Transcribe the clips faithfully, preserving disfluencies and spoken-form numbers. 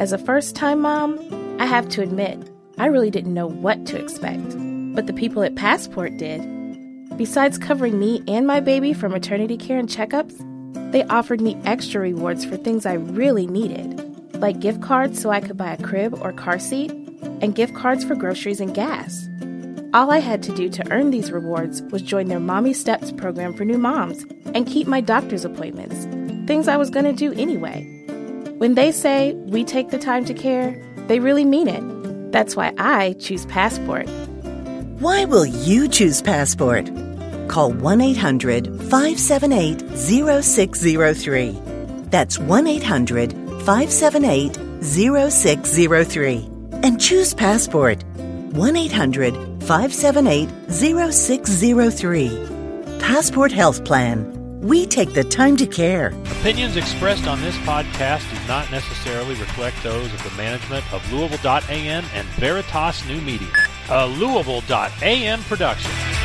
As a first-time mom, I have to admit, I really didn't know what to expect. But the people at Passport did. Besides covering me and my baby for maternity care and checkups, they offered me extra rewards for things I really needed, like gift cards so I could buy a crib or car seat, and gift cards for groceries and gas. All I had to do to earn these rewards was join their Mommy Steps program for new moms and keep my doctor's appointments, things I was going to do anyway. When they say we take the time to care, they really mean it. That's why I choose Passport. Why will you choose Passport? Call one eight hundred five seven eight zero six zero three. That's one eight hundred five seven eight zero six zero three. And choose Passport. one eight hundred five seven eight zero six zero three. Passport Health Plan. We take the time to care. Opinions expressed on this podcast do not necessarily reflect those of the management of Louisville dot A M and Veritas New Media, a Louisville dot A M production.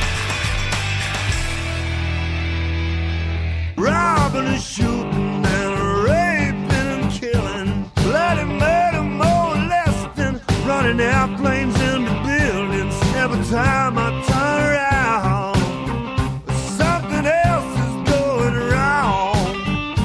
Robbing and shooting and raping and killing, bloody murder, molesting, running airplanes into buildings. Every time I turn around, something else is going wrong.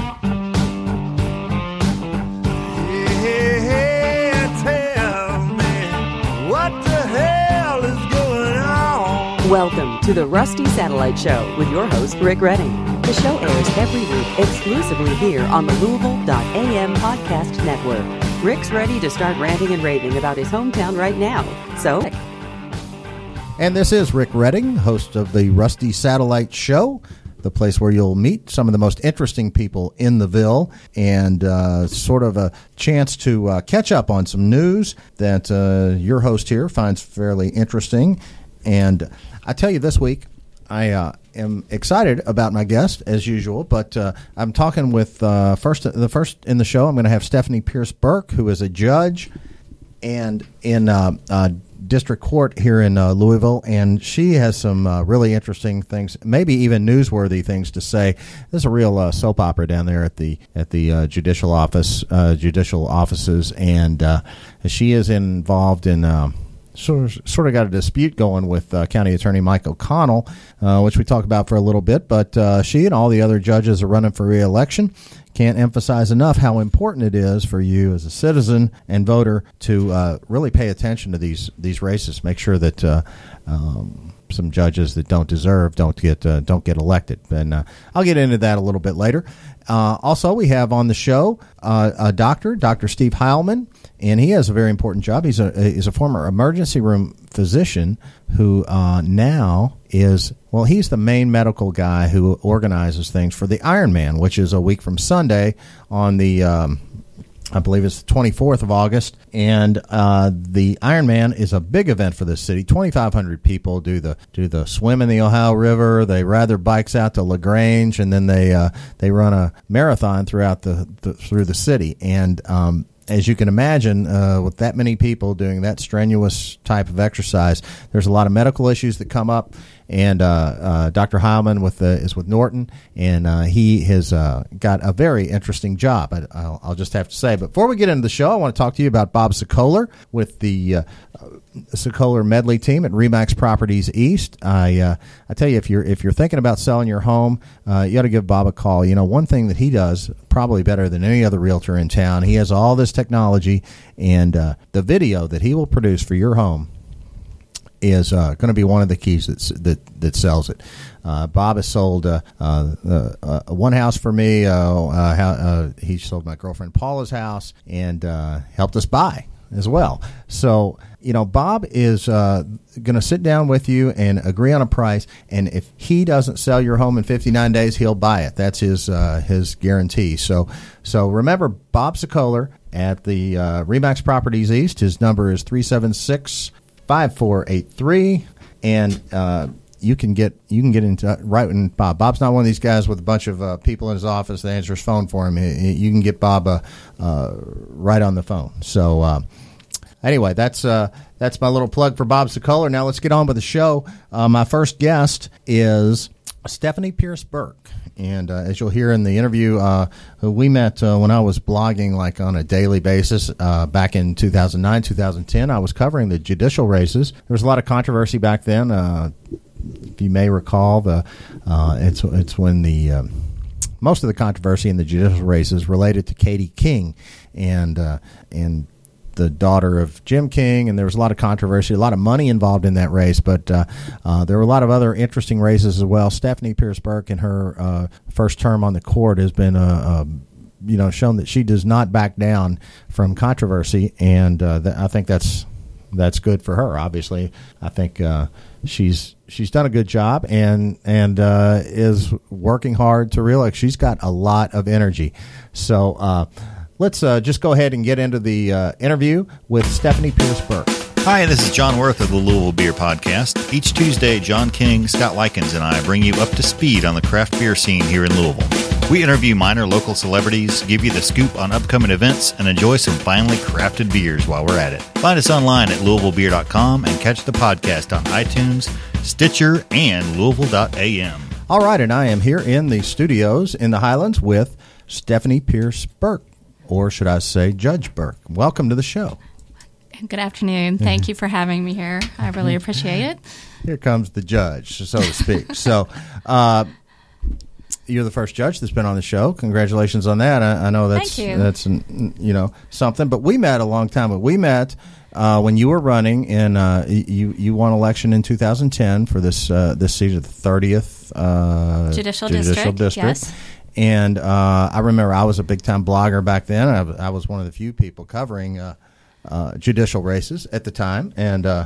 Yeah, tell me, what the hell is going on? Welcome to the Rusty Satellite Show with your host, Rick Redding. The show airs every week exclusively here on the Louisville dot A M podcast network. Rick's ready to start ranting and raving about his hometown right now. So... And this is Rick Redding, host of the Rusty Satellite Show, the place where you'll meet some of the most interesting people in the Ville, and uh, sort of a chance to uh, catch up on some news that uh, your host here finds fairly interesting. And I tell you, this week, I uh, am excited about my guest, as usual, but uh, I'm talking with uh, first the first in the show. I'm going to have Stephanie Pierce Burke, who is a judge and in uh, uh, district court here in uh, Louisville, and she has some uh, really interesting things, maybe even newsworthy things to say. There's a real uh, soap opera down there at the at the uh, judicial office, uh, judicial offices, and uh, she is involved in. Uh, Sort of, sort of got a dispute going with uh, County Attorney Mike O'Connell, uh, which we talked about for a little bit. But uh, she and all the other judges are running for re-election. Can't emphasize enough how important it is for you as a citizen and voter to uh, really pay attention to these these races. Make sure that uh, um, some judges that don't deserve don't get uh, don't get elected. And uh, I'll get into that a little bit later. Uh, also, we have on the show uh, a doctor, Doctor Steve Heilman, and he has a very important job. He's a he's a former emergency room physician who uh, now is, well, he's the main medical guy who organizes things for the Ironman, which is a week from Sunday on the, um, I believe it's the twenty-fourth of August. And uh, the Ironman is a big event for this city. twenty-five hundred people do the do the swim in the Ohio River. They ride their bikes out to LaGrange, and then they uh, they run a marathon throughout the, the through the city. And um, as you can imagine, uh, with that many people doing that strenuous type of exercise, there's a lot of medical issues that come up. And uh, uh, Doctor Heilman with the, is with Norton, and uh, he has uh, got a very interesting job, I, I'll, I'll just have to say. But before we get into the show, I want to talk to you about Bob Sokoler with the uh, Sokoler Medley team at Remax Properties East. I uh, I tell you, if you're if you're thinking about selling your home, uh, you got to give Bob a call. You know, one thing that he does probably better than any other realtor in town, he has all this technology, and uh, the video that he will produce for your home is uh, going to be one of the keys that's, that that sells it. Uh, Bob has sold uh, uh, uh, one house for me. Uh, uh, how, uh, he sold my girlfriend Paula's house and uh, helped us buy as well. So, you know, Bob is uh, going to sit down with you and agree on a price. And if he doesn't sell your home in fifty-nine days, he'll buy it. That's his uh, his guarantee. So, so remember, Bob Sokoler at the uh, Remax Properties East. His number is three seven six, five four eight three, and uh, you can get you can get into right when Bob. Bob's not one of these guys with a bunch of uh, people in his office that answer his phone for him. You can get Bob uh, uh, right on the phone. So uh, anyway, that's uh, that's my little plug for Bob Sokoler. Now let's get on with the show. Uh, my first guest is Stephanie Pierce Burke, And uh, as you'll hear in the interview, uh, we met uh, when I was blogging like on a daily basis uh, back in two thousand nine, two thousand ten. I was covering the judicial races. There was a lot of controversy back then. Uh, if you may recall, the uh, it's it's when the um, most of the controversy in the judicial races related to Katie King and uh, and the daughter of Jim King, and there was a lot of controversy, a lot of money involved in that race, but uh, uh, there were a lot of other interesting races as well. Stephanie Pierce Burke, in her uh, first term on the court, has been uh, uh, you know shown that she does not back down from controversy, and uh, th- I think that's that's good for her. Obviously, I think uh, she's she's done a good job and and uh, is working hard to realize she's got a lot of energy. So. Uh, Let's uh, just go ahead and get into the uh, interview with Stephanie Pierce Burke. Hi, this is John Worth of the Louisville Beer Podcast. Each Tuesday, John King, Scott Likens, and I bring you up to speed on the craft beer scene here in Louisville. We interview minor local celebrities, give you the scoop on upcoming events, and enjoy some finely crafted beers while we're at it. Find us online at louisville beer dot com and catch the podcast on iTunes, Stitcher, and louisville dot a m. All right, and I am here in the studios in the Highlands with Stephanie Pierce Burke. Or should I say Judge Burke. Welcome to the show. Good afternoon. Thank you for having me here. I really appreciate it. Here comes the judge, so to speak. so uh, you're the first judge that's been on the show. Congratulations on that. I, I know that's Thank you. that's you know something. But we met a long time ago. We met uh, when you were running in uh, you you won election in two thousand ten for this uh, this seat of the thirtieth uh, Judicial, Judicial District. District. Yes. And uh, I remember I was a big-time blogger back then. I, I was one of the few people covering uh, uh, judicial races at the time. And uh,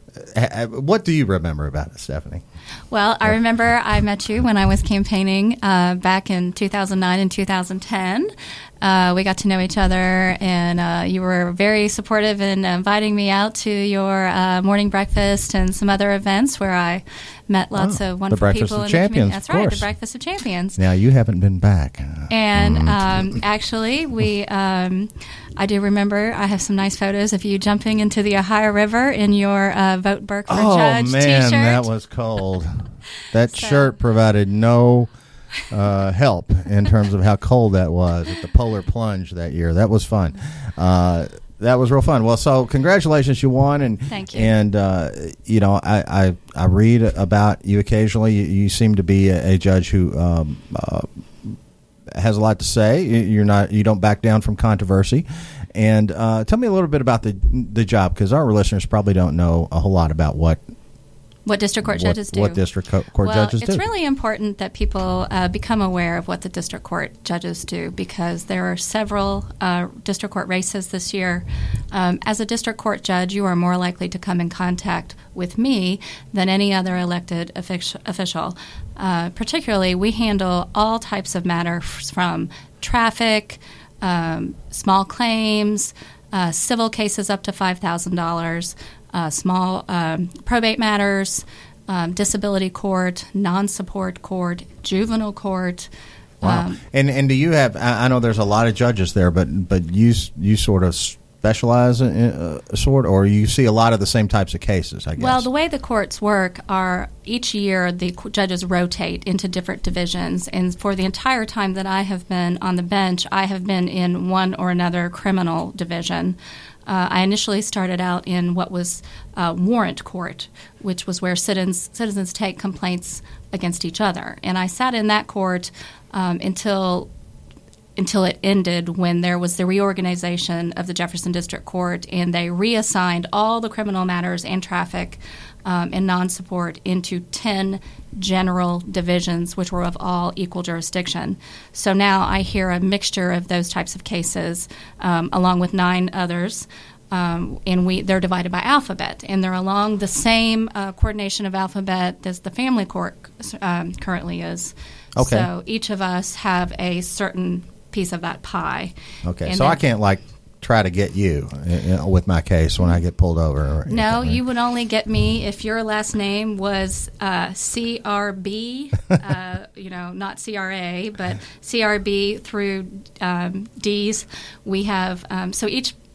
ha- what do you remember about it, Stephanie? Well, I remember I met you when I was campaigning uh, back in two thousand nine and two thousand ten. Uh, we got to know each other, and uh, you were very supportive in inviting me out to your uh, morning breakfast and some other events where I met lots Oh, of wonderful the Breakfast people of in Champions, the community. That's of right, course. the Breakfast of Champions. Now, you haven't been back. And um, actually, we um, I do remember I have some nice photos of you jumping into the Ohio River in your uh, Vote Burke for Oh, Judge man, t-shirt. that was cold. That So- shirt provided no uh, help in terms of how cold that was at the Polar Plunge that year. That was fun. Uh, that was real fun. Well, so congratulations, you won, and Thank you. And uh, you know, I, I I read about you occasionally. You, you seem to be a, a judge who um, uh, has a lot to say. You're not you don't back down from controversy. And uh, tell me a little bit about the the job, because our listeners probably don't know a whole lot about what. What district court what, judges do. What district co- court well, judges it's do. really important that people uh, become aware of what the district court judges do, because there are several uh, district court races this year. Um, as a district court judge, you are more likely to come in contact with me than any other elected offic- official. Uh, particularly, we handle all types of matters from traffic, um, small claims, uh, civil cases up to five thousand dollars, Uh, small um, probate matters, um, disability court, non-support court, juvenile court. Wow. Um, and and do you have? I, I know there's a lot of judges there, but but you s- you sort of specialize in uh, sort, or you see a lot of the same types of cases. I guess. Well, the way the courts work are each year the qu- judges rotate into different divisions, and for the entire time that I have been on the bench, I have been in one or another criminal division. Uh, I initially started out in what was uh, warrant court, which was where citizens, citizens take complaints against each other. And I sat in that court um, until until it ended, when there was the reorganization of the Jefferson District Court, and they reassigned all the criminal matters and traffic um, and non-support into ten general divisions, which were of all equal jurisdiction. So now I hear a mixture of those types of cases, um, along with nine others. Um, and we they're divided by alphabet, and they're along the same uh, coordination of alphabet as the family court um, currently is. Okay. So each of us have a certain piece of that pie. Okay, And so then- I can't like try to get you uh, with my case when I get pulled over. Or No, anything. you would only get me if your last name was uh, C R B, uh, you know, not C R A, but C R B through um, D's. We have, um, so each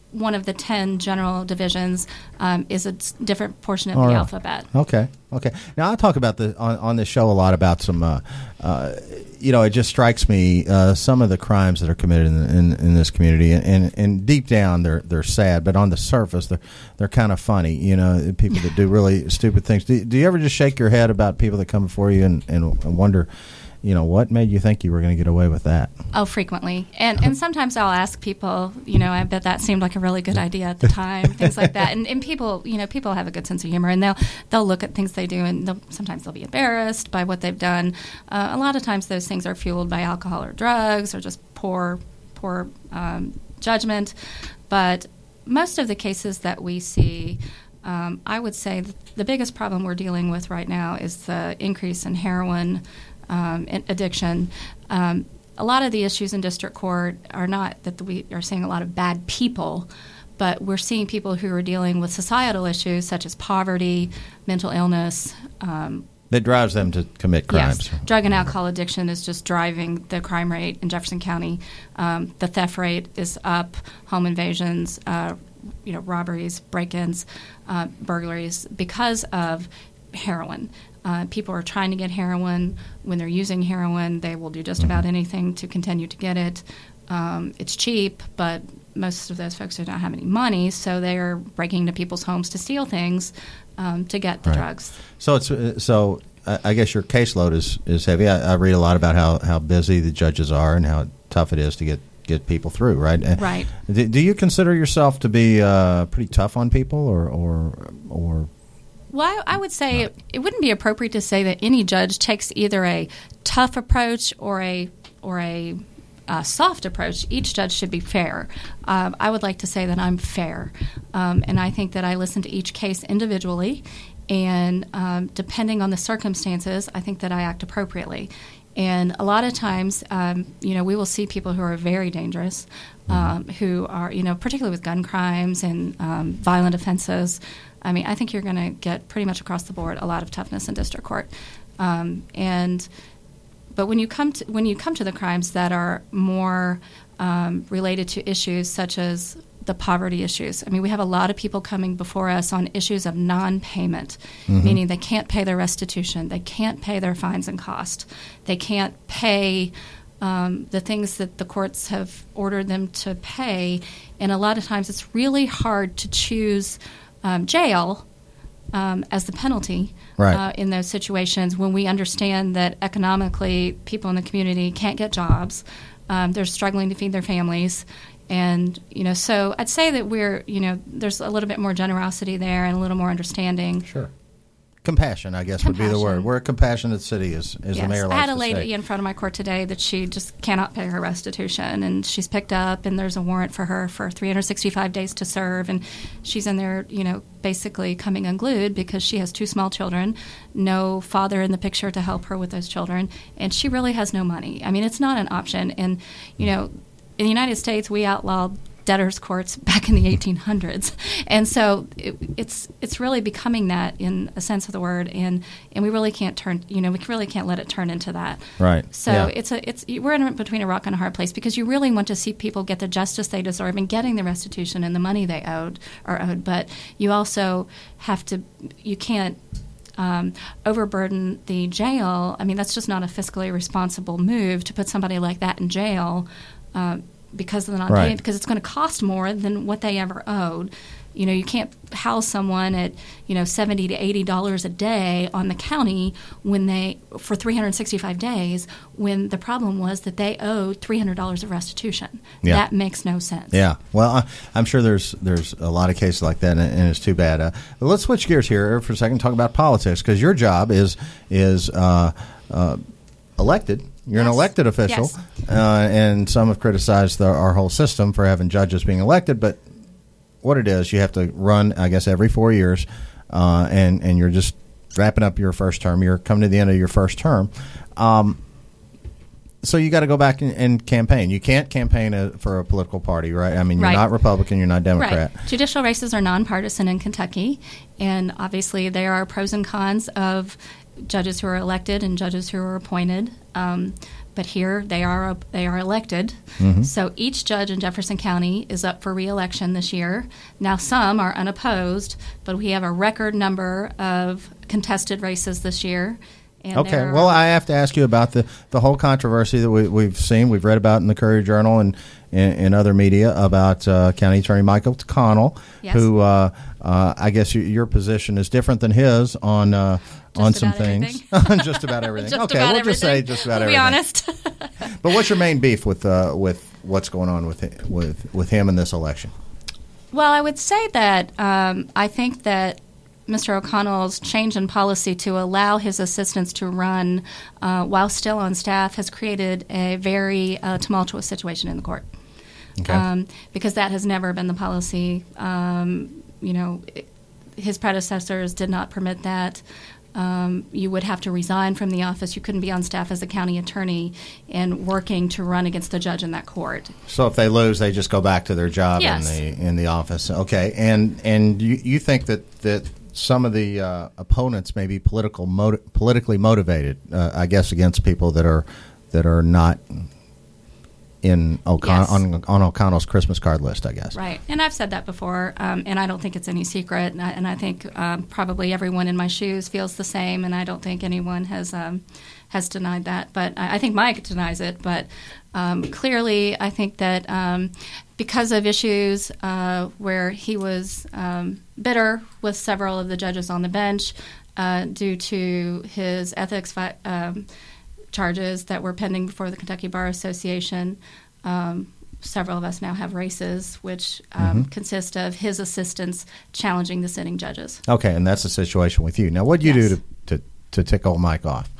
one of the ten general divisions um, is a s- different portion of All the right. alphabet. Okay. Okay. Now I talk about the on, on this show a lot about some. Uh, uh, you know, it just strikes me uh, some of the crimes that are committed in, in, in this community, and, and, and deep down they're they're sad, but on the surface they're they're kind of funny. You know, people that do really stupid things. Do, do you ever just shake your head about people that come before you and, and wonder, you know, what made you think you were going to get away with that? Oh, frequently. And and sometimes I'll ask people, you know, I bet that seemed like a really good idea at the time, things like that. And and people, you know, people have a good sense of humor, and they'll they'll look at things they do, and they'll, sometimes they'll be embarrassed by what they've done. Uh, a lot of times those things are fueled by alcohol or drugs or just poor, poor um, judgment. But most of the cases that we see, um, I would say the biggest problem we're dealing with right now is the increase in heroin Um, addiction. Um, a lot of the issues in district court are not that we are seeing a lot of bad people, but we're seeing people who are dealing with societal issues such as poverty, mental illness. Um, That drives them to commit crimes. Yes. Drug and alcohol addiction is just driving the crime rate in Jefferson County. Um, the theft rate is up, home invasions, uh, you know, robberies, break-ins, uh, burglaries, because of heroin. Uh, people are trying to get heroin. When they're using heroin, they will do just Mm-hmm. about anything to continue to get it. Um, it's cheap, but most of those folks do not have any money, so they're breaking into people's homes to steal things um, to get the Right. drugs. So it's uh, so I, I guess your caseload is, is heavy. I, I read a lot about how, how busy the judges are and how tough it is to get, get people through, right? Uh, Right. Do, do you consider yourself to be uh, pretty tough on people, or or or? Well, I, I would say it, it wouldn't be appropriate to say that any judge takes either a tough approach or a or a uh, soft approach. Each judge should be fair. Um, I would like to say that I'm fair, um, and I think that I listen to each case individually, and um, depending on the circumstances, I think that I act appropriately. And a lot of times, um, you know, we will see people who are very dangerous, um, who are, you know, particularly with gun crimes and um, violent offenses. I mean, I think you're going to get pretty much across the board a lot of toughness in district court. Um, and but when you come to when you come to the crimes that are more um, related to issues such as the poverty issues, I mean, we have a lot of people coming before us on issues of non-payment, mm-hmm. meaning they can't pay their restitution, they can't pay their fines and costs, they can't pay um, the things that the courts have ordered them to pay, and a lot of times it's really hard to choose Um, jail um, as the penalty right. uh, in those situations when we understand that economically people in the community can't get jobs, um, they're struggling to feed their families, and you know, so I'd say that we're, you know, there's a little bit more generosity there and a little more understanding. Sure. Compassion, I guess, would be the word. We're a compassionate city, as, as yes. the mayor likes to say. I had a lady in front of my court today that she just cannot pay her restitution, and she's picked up, and there's a warrant for her for three hundred sixty-five days to serve, and she's in there, you know, basically coming unglued because she has two small children, no father in the picture to help her with those children, and she really has no money. I mean, it's not an option, and, you know, in the United States, we outlawed debtors courts back in the eighteen hundreds, and so it, it's it's really becoming that in a sense of the word, and and we really can't turn, you know, we really can't let it turn into that. Right. So yeah. it's a it's we're in between a rock and a hard place because you really want to see people get the justice they deserve and getting the restitution and the money they owed are owed, but you also have to you can't. Um, overburden the jail. I mean, that's just not a fiscally responsible move to put somebody like that in jail. Um, because of the non-payment, right. because it's going to cost more than what they ever owed. You know, you can't house someone at, you know, seventy to eighty dollars a day on the county when they for three hundred sixty-five days when the problem was that they owed three hundred dollars of restitution. Yeah. That makes no sense. Yeah. Well, I, I'm sure there's there's a lot of cases like that, and, and it's too bad. Uh, but let's switch gears here for a second and talk about politics, because your job is is uh, uh, elected. You're yes. an elected official, yes. uh, and some have criticized the, our whole system for having judges being elected. But what it is, you have to run, I guess, every four years, uh, and and you're just wrapping up your first term. You're coming to the end of your first term, um, so you got to go back and, and campaign. You can't campaign a, for a political party, right? I mean, you're right. not Republican, you're not Democrat. Right. Judicial races are nonpartisan in Kentucky, and obviously there are pros and cons of judges who are elected and judges who are appointed. Um, but here they are they are elected. Mm-hmm. So each judge in Jefferson County is up for re-election this year. Now some are unopposed, but we have a record number of contested races this year. And okay. Well, I have to ask you about the, the whole controversy that we, we've seen, we've read about in the Courier Journal and in other media about uh, County Attorney Michael Connell, yes. who uh, uh, I guess you, your position is different than his on uh, on some things. just about everything. just okay, about we'll everything. just say just about we'll everything. Be honest. But what's your main beef with uh, with what's going on with it, with with him in this election? Well, I would say that um, I think that Mister O'Connell's change in policy to allow his assistants to run uh, while still on staff has created a very uh, tumultuous situation in the court. Okay. Um, because that has never been the policy. Um, you know, it, his predecessors did not permit that. Um, you would have to resign from the office. You couldn't be on staff as a county attorney and working to run against the judge in that court. So if they lose, they just go back to their job yes. in the in the office. Okay, and and you, you think that that some of the uh, opponents may be political motiv- politically motivated, uh, I guess, against people that are that are not in O'Con- yes. on, on O'Connell's Christmas card list, I guess. Right, and I've said that before, um, and I don't think it's any secret, and I, and I think um, probably everyone in my shoes feels the same, and I don't think anyone has um, has denied that. But I, I think Mike denies it, but um, clearly I think that um, because of issues uh, where he was um, bitter with several of the judges on the bench uh, due to his ethics vi- um charges that were pending before the Kentucky Bar Association. Um, several of us now have races, which um, mm-hmm. consist of his assistants challenging the sitting judges. Okay, and that's the situation with you. Now, what do you yes. do to, to, to tick old Mike off?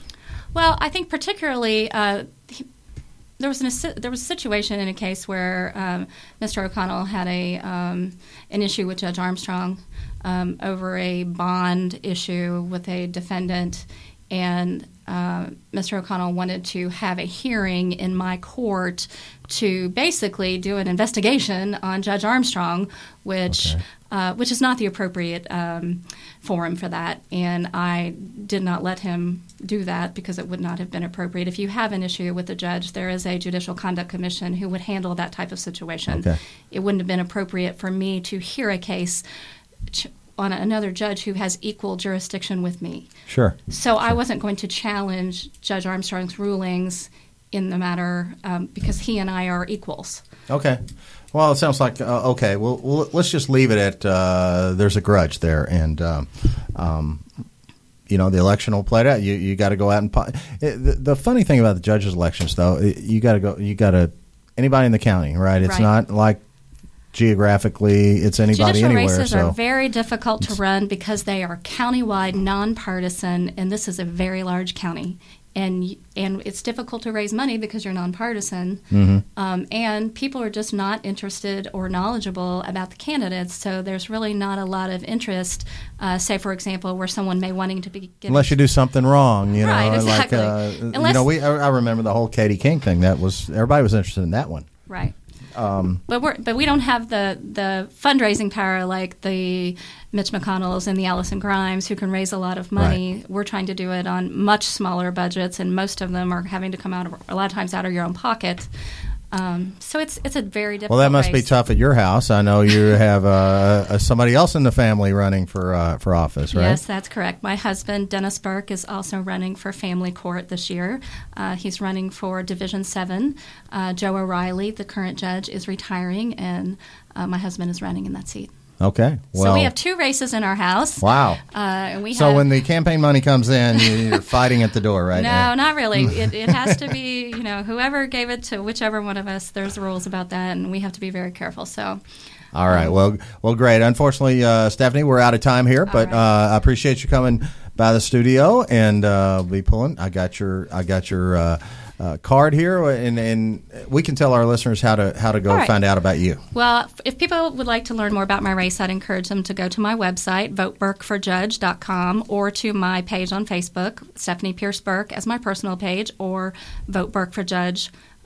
Well, I think particularly uh, he, there was an there was a situation in a case where um, Mister O'Connell had a um, an issue with Judge Armstrong um, over a bond issue with a defendant, and Uh, Mister O'Connell wanted to have a hearing in my court to basically do an investigation on Judge Armstrong, which okay. uh, which is not the appropriate um, forum for that. And I did not let him do that because it would not have been appropriate. If you have an issue with the judge, there is a Judicial Conduct Commission who would handle that type of situation. Okay. It wouldn't have been appropriate for me to hear a case ch- on another judge who has equal jurisdiction with me. Sure. So sure. I wasn't going to challenge Judge Armstrong's rulings in the matter um, because he and I are equals. Okay. Well, it sounds like, uh, okay, well, well, let's just leave it at uh, there's a grudge there. And, um, um, you know, the election will play it out. You you got to go out and po- it, the, the funny thing about the judges' elections, though, you got to go, you got to, anybody in the county, right? It's right. not like geographically, it's anybody Judicial anywhere. races so. are very difficult to run because they are countywide, nonpartisan, and this is a very large county. And and it's difficult to raise money because you're nonpartisan, mm-hmm. um, and people are just not interested or knowledgeable about the candidates. So there's really not a lot of interest. Uh, say, for example, where someone may wanting to be given unless you do something wrong, you know, right, exactly. like uh, Unless, you know, we I, I remember the whole Katie King thing. That was everybody was interested in that one, right. Um, but we're but we don't have the, the fundraising power like the Mitch McConnells and the Allison Grimes who can raise a lot of money. Right. We're trying to do it on much smaller budgets, and most of them are having to come out of, a lot of times out of your own pocket. Um, so it's it's a very difficult. Well, that must race. be tough at your house. I know you have uh, uh, somebody else in the family running for uh, for office, right? Yes, that's correct. My husband, Dennis Burke, is also running for family court this year. Uh, he's running for Division Seven. Uh, Joe O'Reilly, the current judge, is retiring, and uh, my husband is running in that seat. Okay. Well, so we have two races in our house. Wow. Uh, and we so have, when the campaign money comes in, you're fighting at the door, right? No, now. not really. It, it has to be, you know, whoever gave it to whichever one of us. There's rules about that, and we have to be very careful. So. All right. Well, well, great. Unfortunately, uh, Stephanie, we're out of time here, but right. uh, I appreciate you coming by the studio and uh, be pulling. I got your, I got your uh, uh, card here, and, and we can tell our listeners how to how to go right. find out about you. Well, if people would like to learn more about my race, I'd encourage them to go to my website, vote burke for judge dot com, or to my page on Facebook, Stephanie Pierce Burke, as my personal page, or Vote Burke for Judge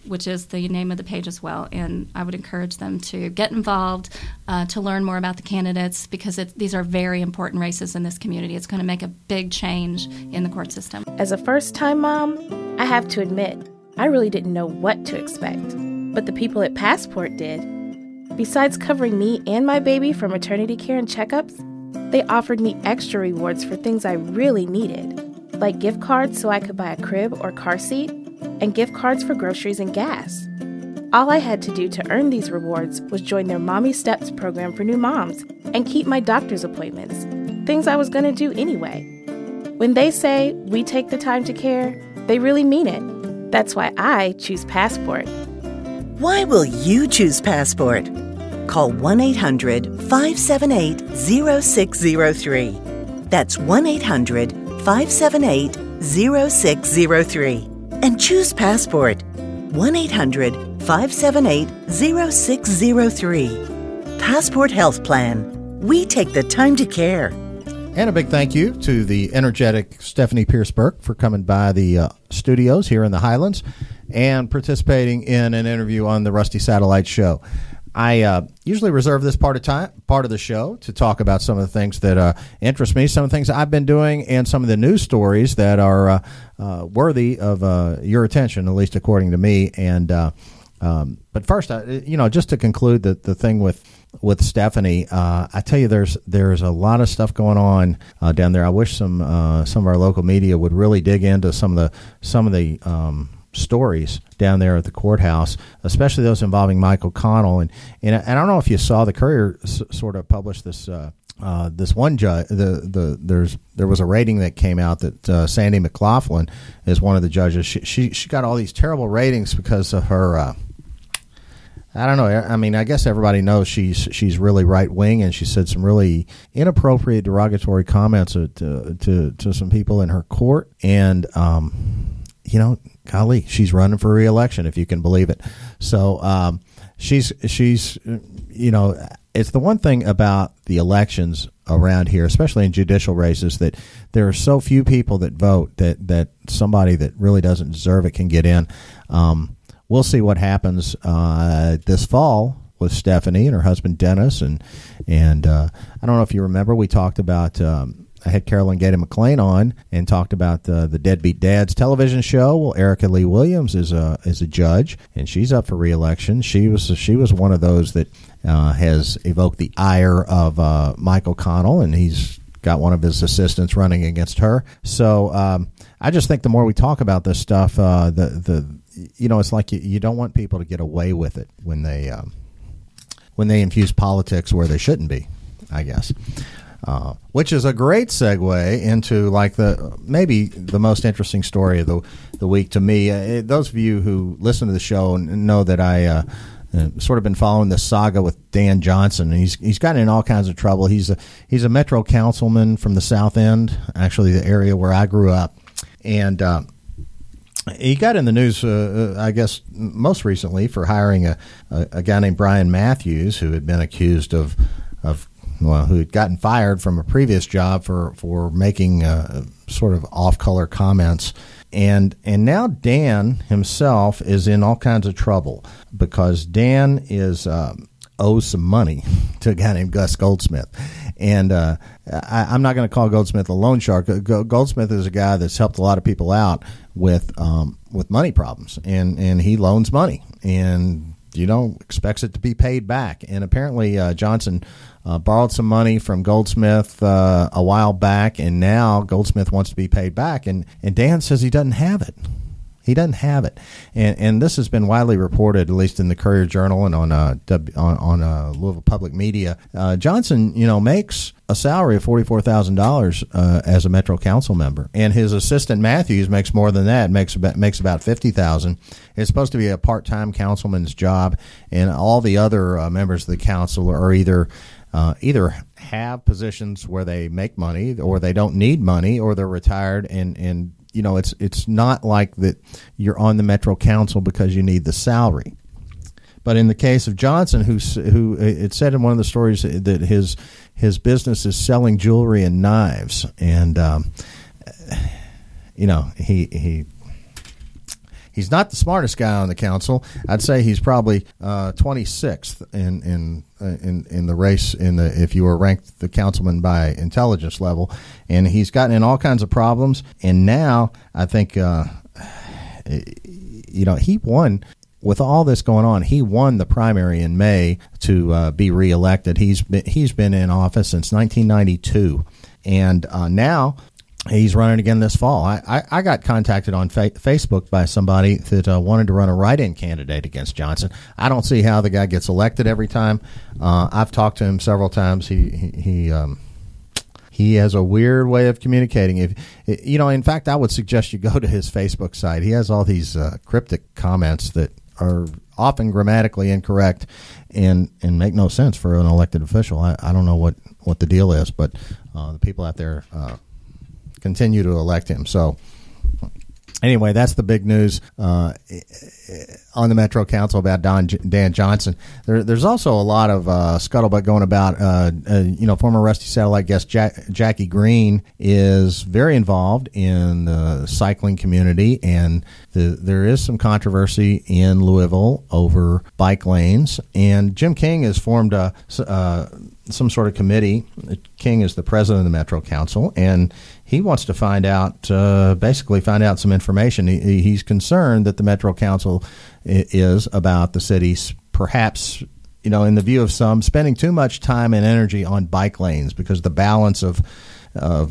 which is the name of the page as well. And I would encourage them to get involved, uh, to learn more about the candidates, because it, these are very important races in this community. It's going to make a big change in the court system. As a first-time mom, I have to admit, I really didn't know what to expect. But the people at Passport did. Besides covering me and my baby for maternity care and checkups, they offered me extra rewards for things I really needed, like gift cards so I could buy a crib or car seat, and gift cards for groceries and gas. All I had to do to earn these rewards was join their Mommy Steps program for new moms and keep my doctor's appointments, things I was going to do anyway. When they say we take the time to care, they really mean it. That's why I choose Passport. Why will you choose Passport? Call one eight hundred five seven eight zero six zero three. That's one eight hundred five seven eight zero six zero three. And choose Passport. one eight hundred five seven eight zero six zero three. Passport Health Plan. We take the time to care. And a big thank you to the energetic Stephanie Pierce Burke for coming by the uh, studios here in the Highlands and participating in an interview on the Rusty Satellite Show. I uh, usually reserve this part of time, part of the show to talk about some of the things that uh, interest me, some of the things I've been doing, and some of the news stories that are uh, uh, worthy of uh, your attention, at least according to me. And uh, um, but first, I, you know, just to conclude the the thing with with Stephanie, uh, I tell you, there's there's a lot of stuff going on uh, down there. I wish some uh, some of our local media would really dig into some of the some of the um, stories down there at the courthouse, especially those involving Michael Connell. And and I don't know if you saw, the Courier s- sort of published this uh, uh, this one judge. The the there's there was a rating that came out that uh, Sandy McLaughlin is one of the judges. She she she got all these terrible ratings because of her. Uh, I don't know. I mean, I guess everybody knows she's she's really right wing, and she said some really inappropriate, derogatory comments to to, to, to some people in her court. And um, you know, golly, she's running for re-election, if you can believe it. So um, she's she's you know, it's the one thing about the elections around here, especially in judicial races, that there are so few people that vote that that somebody that really doesn't deserve it can get in. Um, We'll see what happens uh, this fall with Stephanie and her husband Dennis, and and uh, I don't know if you remember, we talked about. Um, I had Carolyn Gator McLean on and talked about uh, the Deadbeat Dads television show. Well, Erica Lee Williams is a is a judge, and she's up for re-election. She was she was one of those that uh, has evoked the ire of uh, Michael Connell, and he's got one of his assistants running against her. So um, I just think the more we talk about this stuff, uh, the the you know, it's like you, you don't want people to get away with it when they um, when they infuse politics where they shouldn't be, I guess. Uh, which is a great segue into like the maybe the most interesting story of the the week to me. Uh, those of you who listen to the show know that I uh, uh, sort of been following this saga with Dan Johnson. He's he's gotten in all kinds of trouble. He's a he's a Metro councilman from the South End, actually the area where I grew up, and. Uh, He got in the news, uh, I guess, most recently for hiring a, a, a guy named Brian Matthews, who had been accused of, of well, who had gotten fired from a previous job for, for making uh, sort of off-color comments. And and now Dan himself is in all kinds of trouble because Dan is um, owes some money to a guy named Gus Goldsmith. And uh, I, I'm not going to call Goldsmith a loan shark. Goldsmith is a guy that's helped a lot of people out with um, with money problems, and, and he loans money, and you know expects it to be paid back. And apparently uh, Johnson uh, borrowed some money from Goldsmith uh, a while back, and now Goldsmith wants to be paid back, and, and Dan says he doesn't have it. He doesn't have it, and and this has been widely reported, at least in the Courier Journal and on uh, on, on uh, Louisville Public Media. Uh, Johnson, you know, makes a salary of forty-four thousand dollars uh, as a Metro Council member, and his assistant Matthews makes more than that. makes about makes about fifty thousand dollars. It's supposed to be a part-time councilman's job, and all the other uh, members of the council are either. Uh, either have positions where they make money, or they don't need money, or they're retired, and, and you know it's it's not like that you're on the Metro Council because you need the salary. But in the case of Johnson, who who it said in one of the stories that his his business is selling jewelry and knives, and um, you know he he. he's not the smartest guy on the council. I'd say he's probably uh, twenty-sixth in in uh, in in the race in the if you were ranked the councilman by intelligence level, and he's gotten in all kinds of problems. And now I think uh, you know he won. With all this going on, he won the primary in May to uh, be reelected. He's been he's been in office since nineteen ninety-two, and uh, now he's running again this fall. I, I, I got contacted on fa- Facebook by somebody that uh, wanted to run a write-in candidate against Johnson. I don't see how the guy gets elected every time. Uh, I've talked to him several times. He he. he um, He has a weird way of communicating. If you know, in fact, I would suggest you go to his Facebook site. He has all these uh, cryptic comments that are often grammatically incorrect and, and make no sense for an elected official. I, I don't know what, what the deal is, but uh, the people out there uh, continue to elect him. So anyway, that's the big news uh, on the Metro Council about Don, Dan Johnson. There, there's also a lot of uh, scuttlebutt going about. Uh, uh, you know, former Rusty Satellite guest Jack, Jackie Green is very involved in the cycling community, and the, there is some controversy in Louisville over bike lanes. And Jim King has formed a, uh, some sort of committee. King is the president of the Metro Council, and he wants to find out, uh, basically find out some information. He, he's concerned that the Metro Council is about the city's, perhaps, you know, in the view of some, spending too much time and energy on bike lanes because the balance of, of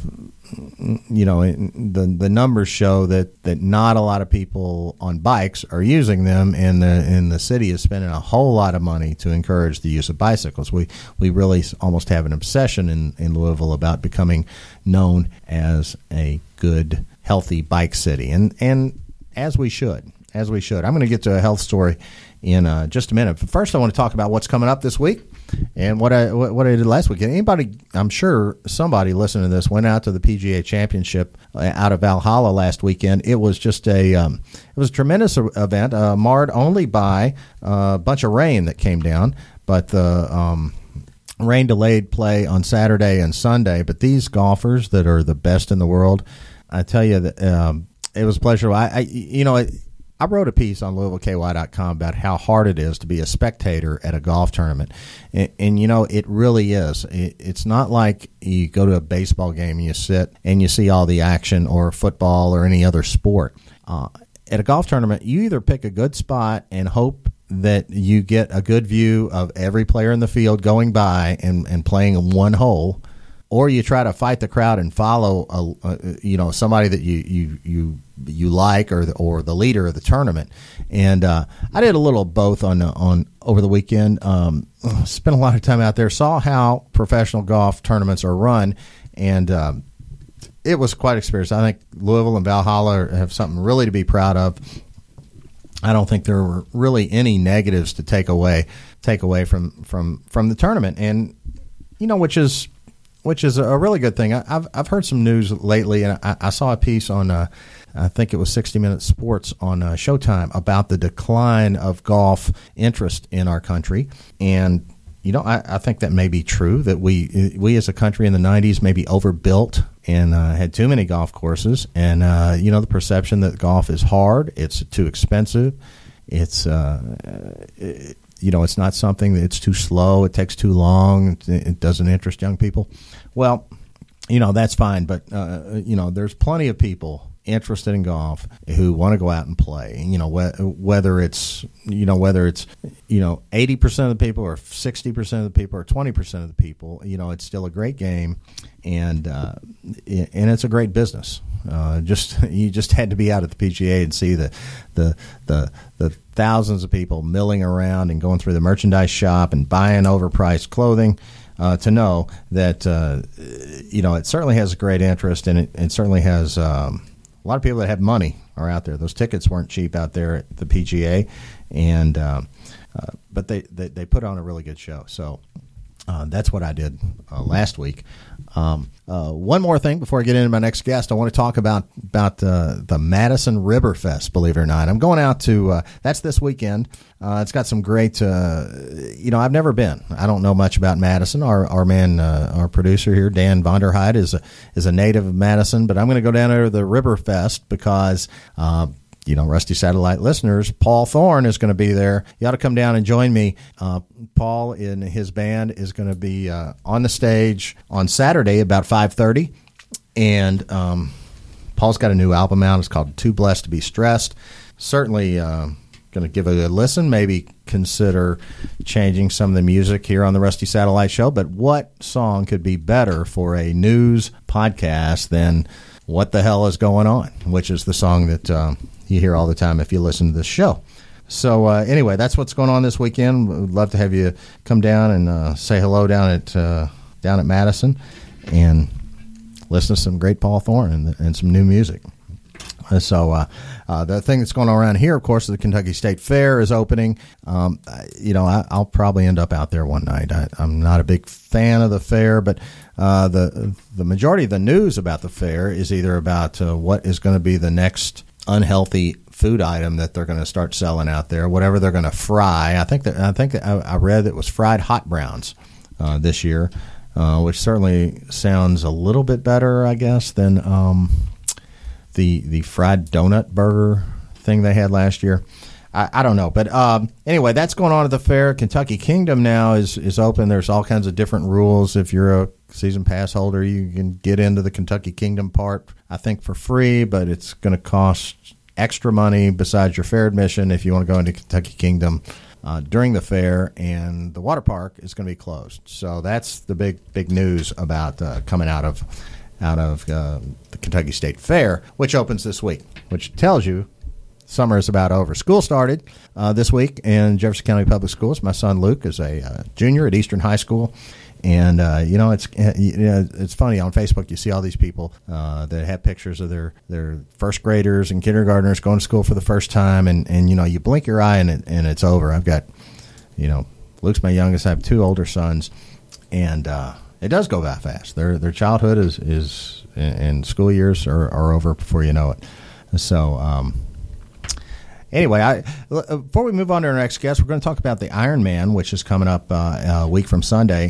you know, the the numbers show that, that not a lot of people on bikes are using them, and the and the city is spending a whole lot of money to encourage the use of bicycles. We we really almost have an obsession in, in Louisville about becoming known as a good, healthy bike city, and and as we should, as we should. I'm going to get to a health story in uh, just a minute. But first, I want to talk about what's coming up this week. And what I what I did last weekend. Anybody, I'm sure somebody listening to this went out to the P G A Championship out of Valhalla last weekend. It was just a um, it was a tremendous event, uh, marred only by a bunch of rain that came down, but the um, rain delayed play on Saturday and Sunday. But these golfers that are the best in the world, I tell you that um, it was a pleasure. I, I you know. It, I wrote a piece on Louisville K Y dot com about how hard it is to be a spectator at a golf tournament. And, and you know, it really is. It, it's not like you go to a baseball game and you sit and you see all the action, or football or any other sport. Uh, at a golf tournament, you either pick a good spot and hope that you get a good view of every player in the field going by and, and playing one hole, or you try to fight the crowd and follow a, a you know somebody that you you you you like, or the, or the leader of the tournament. And uh, I did a little of both on on over the weekend. Um, spent a lot of time out there, saw how professional golf tournaments are run, and um, it was quite an experience. I think Louisville and Valhalla have something really to be proud of. I don't think there were really any negatives to take away take away from from from the tournament, and you know, which is. Which is a really good thing. I've I've heard some news lately, and I, I saw a piece on, uh, I think it was sixty minutes Sports on uh, Showtime about the decline of golf interest in our country. And, you know, I, I think that may be true, that we we as a country in the nineties maybe overbuilt and uh, had too many golf courses. And, uh, you know, the perception that golf is hard, it's too expensive, it's uh, it, you know, it's not something that's too slow. It takes too long. It doesn't interest young people. Well, you know, that's fine. But, uh, you know, there's plenty of people interested in golf who want to go out and play. You know, wh- whether it's, you know, whether it's, you know, eighty percent of the people or sixty percent of the people or twenty percent of the people, you know, it's still a great game. And, uh, and it's a great business. Uh, just you just had to be out at the P G A and see the the the the thousands of people milling around and going through the merchandise shop and buying overpriced clothing uh, to know that uh, you know, it certainly has a great interest, and it, it certainly has um, a lot of people that have money are out there. Those tickets weren't cheap out there at the P G A, and uh, uh, but they, they they put on a really good show. So. Uh, that's what I did uh, last week. Um, uh, one more thing before I get into my next guest, I want to talk about about uh, the Madison River Fest. Believe it or not, I'm going out to. Uh, that's this weekend. Uh, it's got some great. Uh, you know, I've never been. I don't know much about Madison. Our our man, uh, our producer here, Dan Vonderheide, is a is a native of Madison, but I'm going to go down there to the River Fest because. Uh, you know, Rusty Satellite listeners, Paul Thorne is going to be there. You ought to come down and join me. Uh, Paul and his band is going to be uh, on the stage on Saturday about five thirty. And um, Paul's got a new album out. It's called Too Blessed to Be Stressed. Certainly uh, going to give it a good listen. Maybe consider changing some of the music here on the Rusty Satellite Show. But what song could be better for a news podcast than What the Hell is Going On, which is the song that uh, you hear all the time if you listen to this show. So uh, anyway, that's what's going on this weekend. We'd love to have you come down and uh, say hello down at uh, down at Madison and listen to some great Paul Thorne and, and some new music. So uh, uh, the thing that's going on around here, of course, the Kentucky State Fair is opening. Um, you know, I, I'll probably end up out there one night. I, I'm not a big fan of the fair, but uh, the the majority of the news about the fair is either about uh, what is going to be the next unhealthy food item that they're going to start selling out there, whatever they're going to fry. I think that I think that I, I read that it was fried hot browns uh, this year, uh, which certainly sounds a little bit better, I guess, than um, the the fried donut burger thing they had last year. I, I don't know, but um, anyway, that's going on at the fair. Kentucky Kingdom now is is open. There's all kinds of different rules. If you're a season pass holder, you can get into the Kentucky Kingdom part, I think, for free, but it's going to cost extra money besides your fair admission if you want to go into Kentucky Kingdom uh, during the fair, and the water park is going to be closed. So that's the big big news about uh, coming out of out of uh, the Kentucky State Fair, which opens this week, which tells you summer is about over. School started uh, this week in Jefferson County Public Schools. My son Luke is a uh, junior at Eastern High School. And, uh, you know, it's you know, it's funny. On Facebook, you see all these people uh, that have pictures of their, their first graders and kindergartners going to school for the first time. And, and you know, you blink your eye and, it, and it's over. I've got, you know, Luke's my youngest. I have two older sons. And uh, it does go that fast. Their their childhood is, is and school years are, are over before you know it. So, um Anyway, I, before we move on to our next guest, we're going to talk about the Ironman, which is coming up uh, a week from Sunday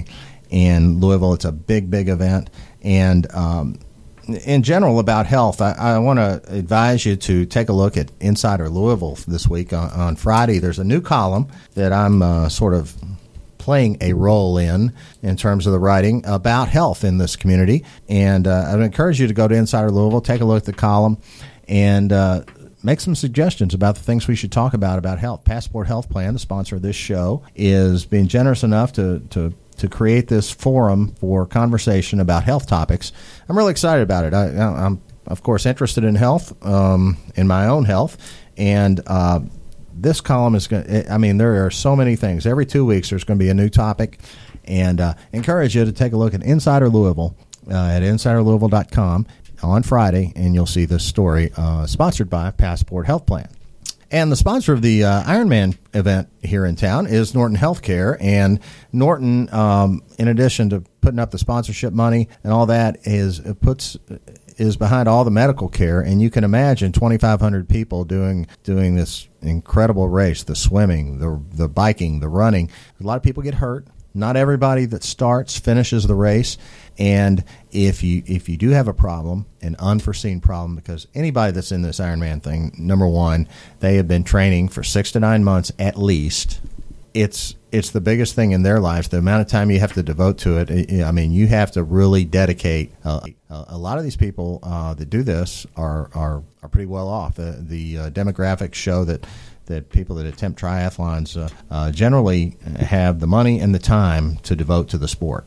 in Louisville. It's a big, big event. And um, in general, about health, I, I want to advise you to take a look at Insider Louisville this week. On, on Friday, there's a new column that I'm uh, sort of playing a role in, in terms of the writing about health in this community. And uh, I would encourage you to go to Insider Louisville, take a look at the column, and uh, make some suggestions about the things we should talk about about health. Passport Health Plan, the sponsor of this show, is being generous enough to, to, to create this forum for conversation about health topics. I'm really excited about it. I, I'm, of course, interested in health, um, in my own health, and uh, this column is going to, I mean, there are so many things. Every two weeks there's going to be a new topic, and uh, encourage you to take a look at Insider Louisville uh, at insider louisville dot com. On Friday, and you'll see this story uh, sponsored by Passport Health Plan. And the sponsor of the uh, Ironman event here in town is Norton Healthcare. And Norton, um, in addition to putting up the sponsorship money and all that, is it puts is behind all the medical care. And you can imagine twenty-five hundred people doing doing this incredible race: the swimming, the the biking, the running. A lot of people get hurt. Not everybody that starts finishes the race. And if you if you do have a problem, an unforeseen problem, because anybody that's in this Ironman thing, number one, they have been training for six to nine months at least. It's it's the biggest thing in their lives. The amount of time you have to devote to it, I mean, you have to really dedicate. Uh, a lot of these people uh, that do this are are, are pretty well off. Uh, the uh, demographics show that that people that attempt triathlons uh, uh, generally have the money and the time to devote to the sport.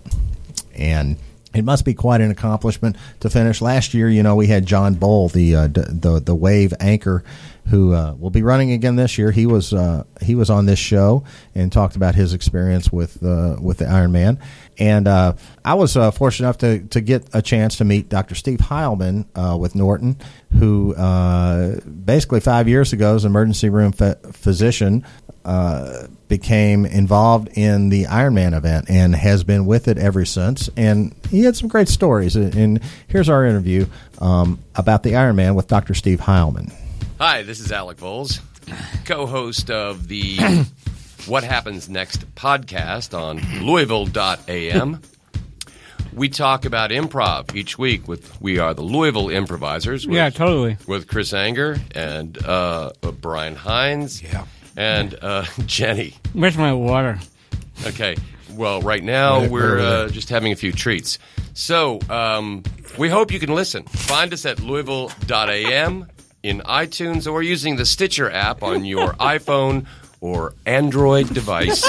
And it must be quite an accomplishment to finish. Last year, you know, we had John Bull, the uh, d- the the wave anchor, who uh, will be running again this year. He was uh, he was on this show and talked about his experience with uh, with the Ironman. And uh, I was uh, fortunate enough to, to get a chance to meet Doctor Steve Heilman uh, with Norton, who uh, basically five years ago as an emergency room ph- physician uh, became involved in the Ironman event and has been with it ever since. And he had some great stories. And here's our interview um, about the Ironman with Doctor Steve Heilman. Hi, this is Alec Voles, co-host of the What Happens Next podcast on Louisville dot A M. we talk about improv each week with we are the Louisville Improvisers. With, yeah, totally. With Chris Anger and uh, Brian Hines. Yeah. And uh, Jenny. Where's my water? Okay. Well, right now Right, we're right, uh, right. just having a few treats. So um, we hope you can listen. Find us at Louisville dot A M in iTunes or using the Stitcher app on your iPhone or Android device.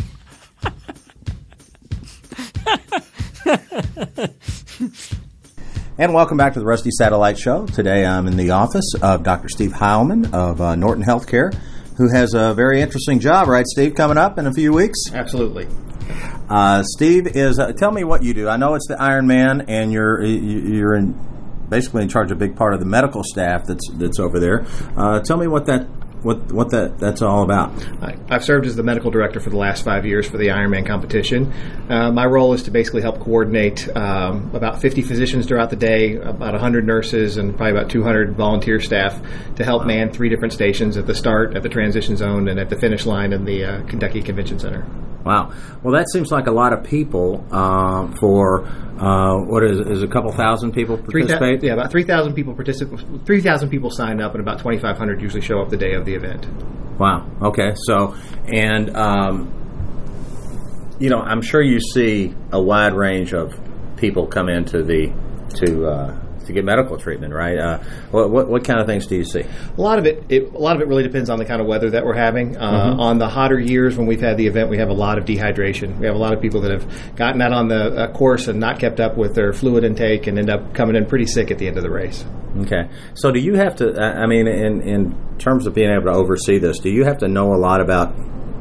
And welcome back to the Rusty Satellite Show. Today I'm in the office of Doctor Steve Heilman of uh, Norton Healthcare, who has a very interesting job, right, Steve, coming up in a few weeks? Absolutely. Uh, Steve, is uh, tell me what you do. I know it's the Iron Man, and you're you're in basically in charge of a big part of the medical staff that's that's over there. Uh, tell me what that what what that that's all about. I, I've served as the medical director for the last five years for the Ironman competition. Uh, my role is to basically help coordinate um, about fifty physicians throughout the day, about one hundred nurses, and probably about two hundred volunteer staff to help man three different stations at the start, at the transition zone, and at the finish line in the uh, Kentucky Convention Center. Wow. Well, that seems like a lot of people uh, for, uh, what is it, is a couple thousand people participate? Three th- yeah, about three thousand people participate. three thousand people sign up, and about twenty-five hundred usually show up the day of the event. Wow. Okay. So, and, um, you know, I'm sure you see a wide range of people come into the, to, uh, to get medical treatment, right? Uh, what, what what kind of things do you see? A lot of it, it, a lot of it really depends on the kind of weather that we're having. Uh, Mm-hmm. On the hotter years, when we've had the event, we have a lot of dehydration. We have a lot of people that have gotten out on the uh, course and not kept up with their fluid intake and end up coming in pretty sick at the end of the race. Okay. So, do you have to? I mean, in in terms of being able to oversee this, do you have to know a lot about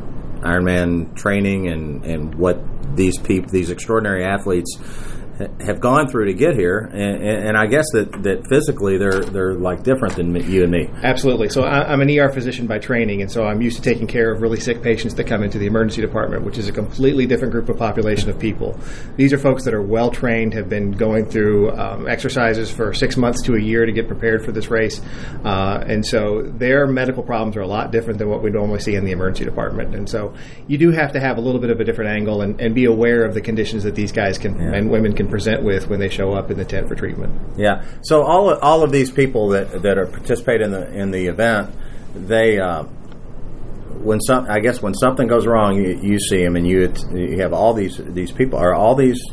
Ironman training and and what these people, these extraordinary athletes, have gone through to get here, and, and I guess that, that physically they're they're like different than you and me. Absolutely. So I, I'm an E R physician by training, and so I'm used to taking care of really sick patients that come into the emergency department, which is a completely different group of population of people. These are folks that are well trained, have been going through um, exercises for six months to a year to get prepared for this race, uh, and so their medical problems are a lot different than what we normally see in the emergency department. And so you do have to have a little bit of a different angle and, and be aware of the conditions that these guys can Yeah. and women can present with when they show up in the tent for treatment. Yeah. So all of, all of these people that that are participate in the in the event, they uh, when some I guess when something goes wrong, you, you see them, and you you have all these these people. Are all these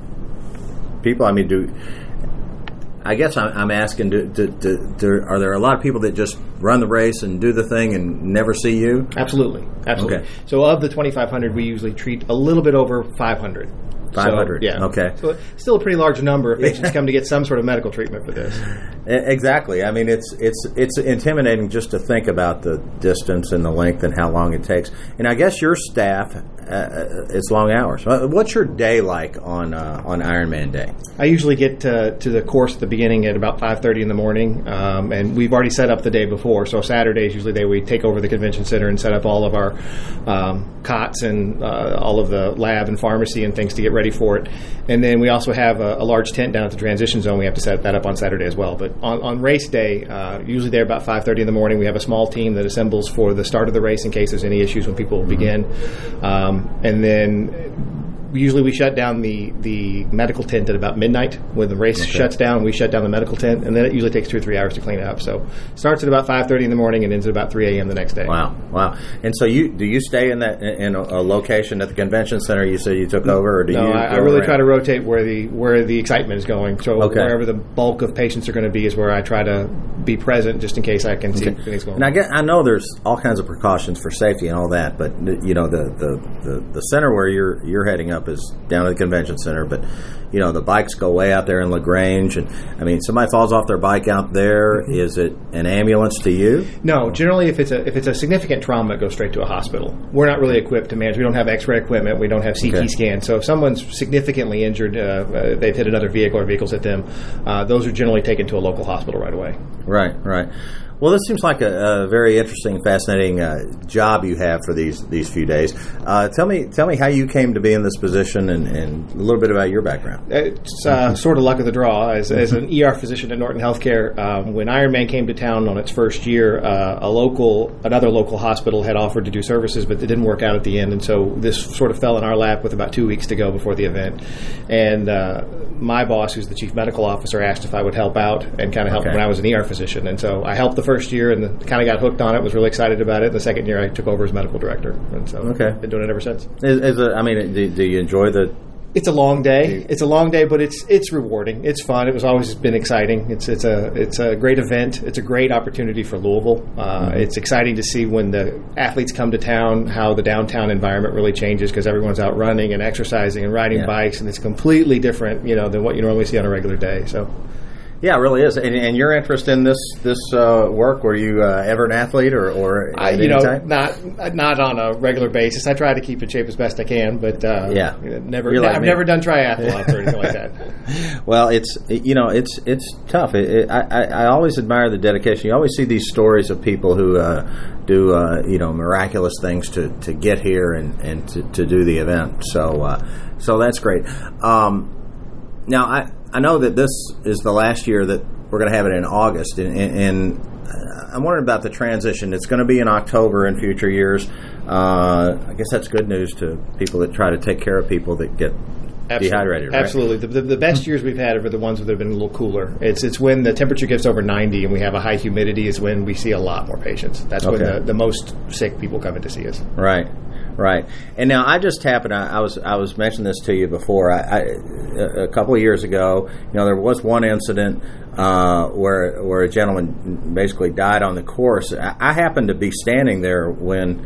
people? I mean, do I guess I'm, I'm asking? Do, do, do, do, are there a lot of people that just run the race and do the thing and never see you? Absolutely, absolutely. Okay. So of the twenty-five hundred, we usually treat a little bit over five hundred. five hundred. So, yeah. Okay. So it's still a pretty large number of patients come to get some sort of medical treatment for this. Exactly. I mean, it's it's it's intimidating just to think about the distance and the length and how long it takes. And I guess your staff, uh, it's long hours. What's your day like on uh, on Ironman Day? I usually get to, to the course at the beginning at about five thirty in the morning, um, and we've already set up the day before. So Saturday is usually the day we take over the convention center and set up all of our um, cots and uh, all of the lab and pharmacy and things to get ready for it. And then we also have a, a large tent down at the transition zone. We have to set that up on Saturday as well. But on, on race day, uh, usually there about five thirty in the morning, we have a small team that assembles for the start of the race in case there's any issues when people mm-hmm. begin. Um, and then usually we shut down the, the medical tent at about midnight. When the race okay. shuts down, we shut down the medical tent, and then it usually takes two or three hours to clean it up. So it starts at about five thirty in the morning and ends at about three a.m. the next day. Wow, wow. And so you do you stay in that in a, a location at the convention center you said you took over, or do no, you? No, I, I really around? try to rotate where the where the excitement is going. So okay. wherever the bulk of patients are going to be is where I try to be present, just in case I can see okay. things going and on. I get, I know there's all kinds of precautions for safety and all that, but you know the, the, the, the center where you're you're heading up is down at the convention center, but you know the bikes go way out there in LaGrange, and I mean somebody falls off their bike out there, mm-hmm. is it an ambulance to you? No, generally if it's a if it's a significant trauma, it goes straight to a hospital. We're not really equipped to manage. We don't have X-ray equipment. We don't have C T okay. scans. So if someone's significantly injured, uh, uh, they've hit another vehicle or vehicles hit them, uh, those are generally taken to a local hospital right away. Right, right. Well, this seems like a, a very interesting, fascinating uh, job you have for these these few days. Uh, tell me, tell me how you came to be in this position, and, and a little bit about your background. It's uh, sort of luck of the draw. As, as an E R physician at Norton Healthcare, um, when Ironman came to town on its first year, uh, a local, another local hospital had offered to do services, but it didn't work out at the end, and so this sort of fell in our lap with about two weeks to go before the event. And uh, my boss, who's the chief medical officer, asked if I would help out and kind of help Okay. when I was an E R physician, and so I helped the first year and kind of got hooked on it. Was really excited about it. The second year, I took over as medical director, and so Okay. I've been doing it ever since. Is, is it, I mean, do, do you enjoy the? It's a long day. It's a long day, but it's it's rewarding. It's fun. It was always been exciting. It's it's a it's a great event. It's a great opportunity for Louisville. Uh, Mm-hmm. It's exciting to see when the athletes come to town how the downtown environment really changes because everyone's out running and exercising and riding Yeah. bikes, and it's completely different, you know, than what you normally see on a regular day. So. Yeah, it really is. And, and your interest in this this uh, work, were you uh, ever an athlete or, or I, at you any know, time? not not on a regular basis. I try to keep in shape as best I can, but uh, Yeah. never. You're like I've me. never done triathlons or anything like that. Well, it's you know it's it's tough. It, it, I, I I always admire the dedication. You always see these stories of people who uh, do uh, you know miraculous things to, to get here and, and to, to do the event. So uh, so that's great. Um, now I I know that this is the last year that we're going to have it in August, and, and, and I'm wondering about the transition. It's going to be in October in future years. Uh, I guess that's good news to people that try to take care of people that get Absolutely. dehydrated. Right? Absolutely. The, the, the best years we've had are the ones that have been a little cooler. It's it's when the temperature gets over ninety and we have a high humidity is when we see a lot more patients. That's when Okay. the, the most sick people come in to see us. Right, right. And now I just happened. I, I was I was mentioning this to you before. I, I, a couple of years ago, you know, there was one incident uh, where where a gentleman basically died on the course. I, I happened to be standing there when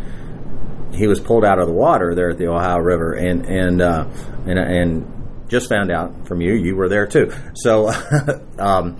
he was pulled out of the water there at the Ohio River, and and uh, and, and just found out from you, you were there too. So, um,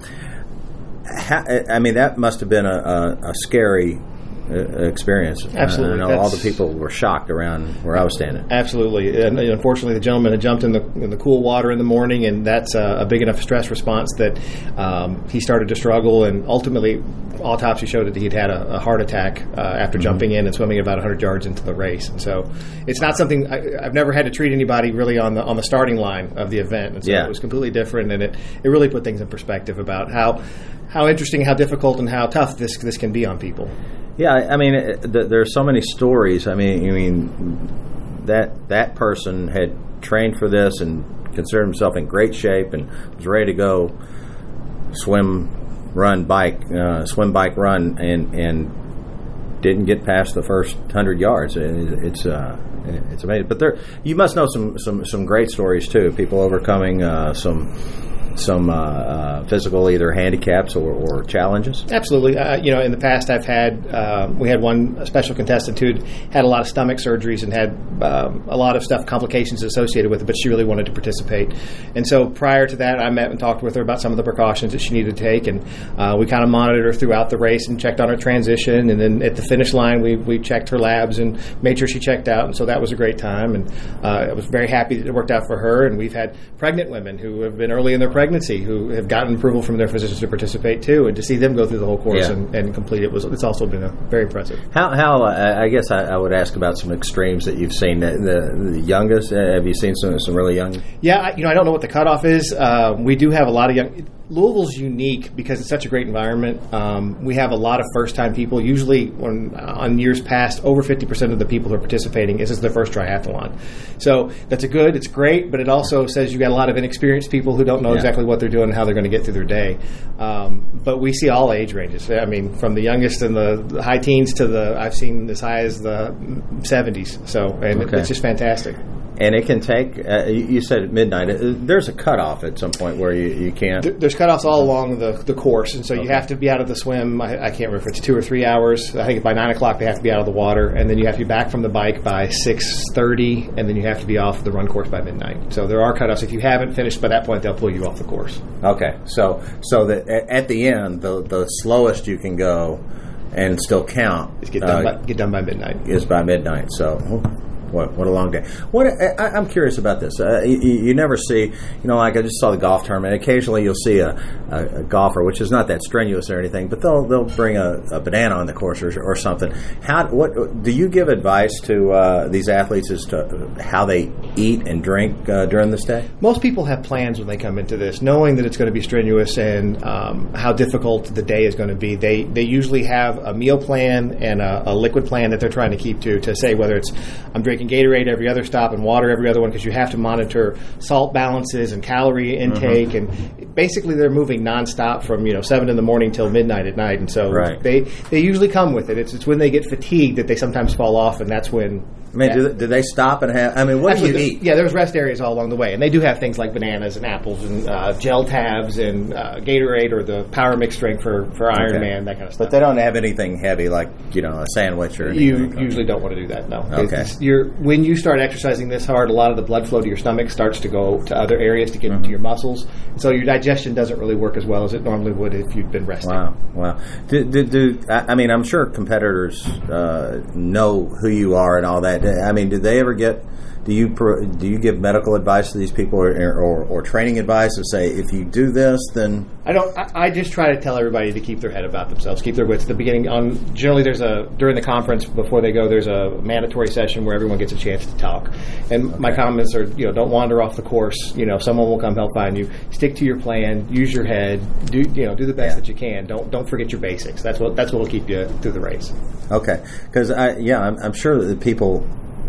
ha, I mean, that must have been a, a, a scary uh, experience. Absolutely. I know all the That's- people were shocked around where I was standing. Absolutely. And uh, unfortunately, the gentleman had jumped in the in the cool water in the morning, and that's a, a big enough stress response that um, he started to struggle. And ultimately, autopsy showed that he'd had a, a heart attack uh, after Mm-hmm. jumping in and swimming about one hundred yards into the race. And so, it's not something I, I've never had to treat anybody really on the on the starting line of the event. And so Yeah. it was completely different, and it, it really put things in perspective about how how interesting, how difficult, and how tough this this can be on people. Yeah, I I mean, it, th- there are so many stories. I mean, I mean that that person had trained for this and considered himself in great shape and was ready to go swim, run, bike, uh, swim, bike, run, and and didn't get past the first hundred yards. It, it's uh, it's amazing. But there, you must know some some some great stories too. People overcoming uh, some. some uh, uh, physical either handicaps or, or challenges? Absolutely. Uh, you know, in the past, I've had um, we had one special contestant who had a lot of stomach surgeries and had um, a lot of stuff, complications associated with it, but she really wanted to participate. And so prior to that, I met and talked with her about some of the precautions that she needed to take, and uh, we kind of monitored her throughout the race and checked on her transition. And then at the finish line, we we checked her labs and made sure she checked out. And so that was a great time, and uh, I was very happy that it worked out for her. And we've had pregnant women who have been early in their pregnancy who have gotten approval from their physicians to participate too, and to see them go through the whole course Yeah. and, and complete it was it's also been a, very impressive. How, how uh, I guess I, I would ask about some extremes that you've seen. The, the, the youngest, uh, have you seen some some really young? Yeah, I, you know, I don't know what the cutoff is. Uh, we do have a lot of young. Louisville's unique because it's such a great environment. Um, we have a lot of first-time people. Usually, when on years past, over fifty percent of the people who are participating, this is their first triathlon. So that's a good. It's great, but it also says you got a lot of inexperienced people who don't know Yeah. exactly what they're doing and how they're going to get through their day. Um, but we see all age ranges. I mean, from the youngest in the, the high teens to the I've seen as high as the seventies. So, and Okay. it's just fantastic. And it can take. Uh, you you said at midnight. Uh, There's a cutoff at some point where you, you can't. There- There's cutoffs all along the, the course, and so you Okay. have to be out of the swim. I, I can't remember if it's two or three hours. I think by nine o'clock they have to be out of the water, and then you have to be back from the bike by six thirty, and then you have to be off the run course by midnight. So there are cutoffs. If you haven't finished by that point, they'll pull you off the course. Okay, so so that at, at the end, the the slowest you can go and still count Just get done, uh, by, get done by midnight. is by midnight. So What, what a long day. What I, I'm curious about this. Uh, you, you never see, you know, like I just saw the golf tournament. Occasionally you'll see a, a, a golfer, which is not that strenuous or anything, but they'll they'll bring a, a banana on the course or, or something. How what do you give advice to uh, these athletes as to how they eat and drink uh, during this day? Most people have plans when they come into this, knowing that it's going to be strenuous and um, how difficult the day is going to be. They they usually have a meal plan and a, a liquid plan that they're trying to keep to to say whether it's I'm drinking Gatorade every other stop and water every other one, because you have to monitor salt balances and calorie intake, mm-hmm. and basically they're moving nonstop from you know seven in the morning till midnight at night, and so right. they they usually come with it. It's it's when they get fatigued that they sometimes fall off, and that's when. I mean, yeah. do, they, do they stop and have? I mean, what Actually, do you the, eat? Yeah, there's rest areas all along the way, and they do have things like bananas and apples and uh, gel tabs and uh, Gatorade or the Power Mix drink for for Ironman, okay. that kind of stuff. But they don't have anything heavy like you know a sandwich or anything. You like usually don't want to do that. No. Okay. It's, you're when you start exercising this hard, a lot of the blood flow to your stomach starts to go to other areas to get mm-hmm. into your muscles, so your digestion doesn't really work as well as it normally would if you'd been resting. Wow, wow. Do, do, do I mean, I'm sure competitors uh, know who you are and all that. I mean, did they ever get? Do you do you give medical advice to these people, or, or, or training advice to say if you do this, then I don't. I, I just try to tell everybody to keep their head about themselves, keep their wits. At the beginning, on generally there's a during the conference before they go, there's a mandatory session where everyone gets a chance to talk. And okay. my comments are, you know, don't wander off the course. You know, someone will come help find you. Stick to your plan. Use your head. Do you know? Do the best yeah. that you can. Don't don't forget your basics. That's what that's what will keep you through the race. Okay, because I yeah, I'm, I'm sure that people.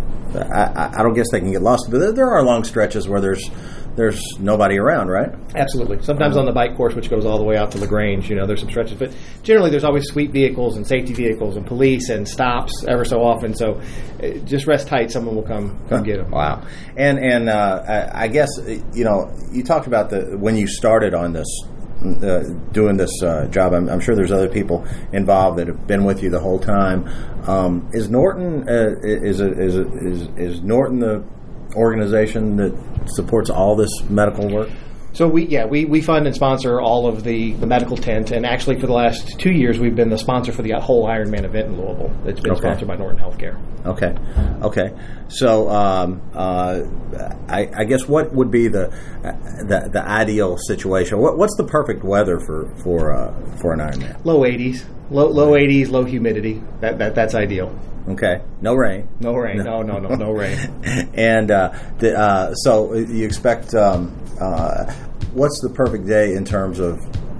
I, I don't guess they can get lost, but there are long stretches where there's there's nobody around, right? Absolutely. Sometimes on the bike course, which goes all the way out to LaGrange, you know, there's some stretches, but generally there's always sweep vehicles and safety vehicles and police and stops ever so often. So uh, just rest tight. Someone will come come get them. Wow. And and uh, I, I guess you know you talked about the when you started on this. Uh, doing this uh, job, I'm, I'm sure there's other people involved that have been with you the whole time. Um, is Norton uh, is, a, is, a, is is Norton the organization that supports all this medical work? So we yeah we, we fund and sponsor all of the, the medical tent, and actually for the last two years we've been the sponsor for the whole Ironman event in Louisville. It's been okay. sponsored by Norton Healthcare. Okay, okay. So um, uh, I, I guess what would be the the, the ideal situation? What, what's the perfect weather for for uh, for an Ironman? Low eighties, low low eighties, low humidity. That that that's ideal. Okay, no rain. No rain. No, no, no, no rain. And uh, the, uh, so you expect. Um, uh, what's the perfect day in terms of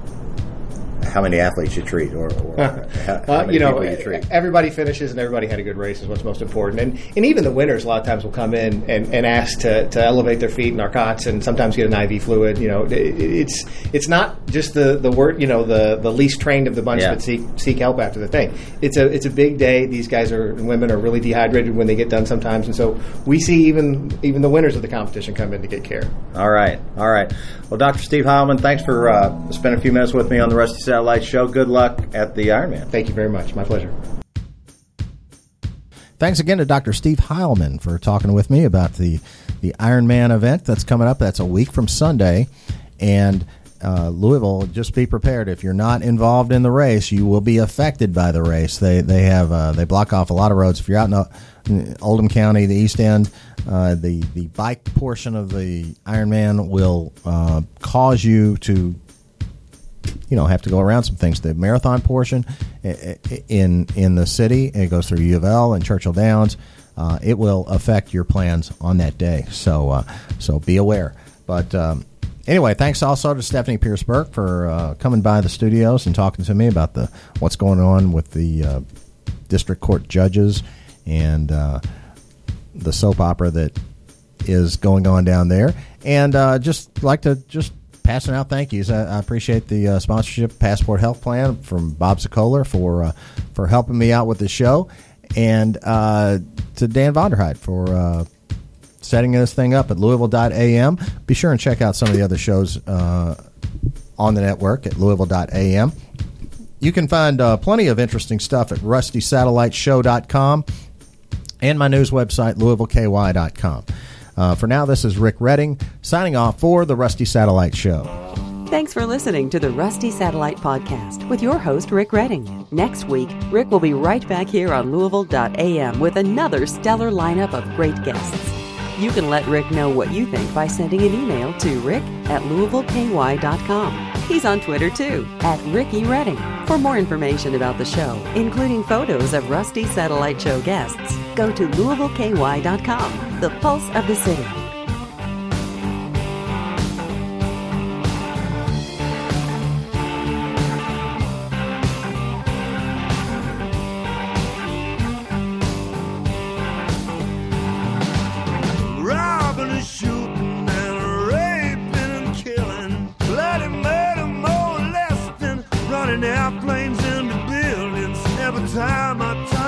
how many athletes you treat, or, or how, how uh, many you know, people you treat? Everybody finishes and everybody had a good race is what's most important. And and even the winners a lot of times will come in and, and ask to, to elevate their feet in our cots and sometimes get an I V fluid. You know, it, it's it's not just the, the word, you know, the, the least trained of the bunch yeah. that seek seek help after the thing. It's a it's a big day. These guys are and women are really dehydrated when they get done sometimes, and so we see even even the winners of the competition come in to get care. All right, all right. Well, Doctor Steve Heilman, thanks for uh, spending a few minutes with me on the Rusty Satellite Show. Good luck at the Ironman. Thank you very much. My pleasure. Thanks again to Doctor Steve Heilman for talking with me about the, the Ironman event that's coming up. That's a week from Sunday. And uh, Louisville, just be prepared. If you're not involved in the race, you will be affected by the race. They they have uh, they block off a lot of roads. If you're out in, uh, in Oldham County, the East End, uh, the, the bike portion of the Ironman will uh, cause you to you know, have to go around some things. The marathon portion in in the city, it goes through U of L and Churchill Downs. Uh, it will affect your plans on that day. So uh, so be aware. But um, anyway, thanks also to Stephanie Pierce Burke for uh, coming by the studios and talking to me about the what's going on with the uh, district court judges and uh, the soap opera that is going on down there. And uh, just like to just passing out thank yous. I, I appreciate the uh, sponsorship Passport Health Plan from Bob Sokoler for uh, for helping me out with the show, and uh, to Dan Vonderheit for uh, setting this thing up at Louisville dot A M. Be sure and check out some of the other shows uh, on the network at Louisville dot A M. You can find uh, plenty of interesting stuff at Rusty Satellite Show dot com and my news website, Louisville K Y dot com. Uh, for now, this is Rick Redding signing off for the Rusty Satellite Show. Thanks for listening to the Rusty Satellite Podcast with your host, Rick Redding. Next week, Rick will be right back here on Louisville dot A M with another stellar lineup of great guests. You can let Rick know what you think by sending an email to rick at louisville k y dot com. He's on Twitter too, at Ricky Redding. For more information about the show, including photos of Rusty Satellite Show guests, go to louisville k y dot com, the pulse of the city. Robbing and shooting and raping and killing, bloody murder, molesting, running airplanes into buildings every time I talk.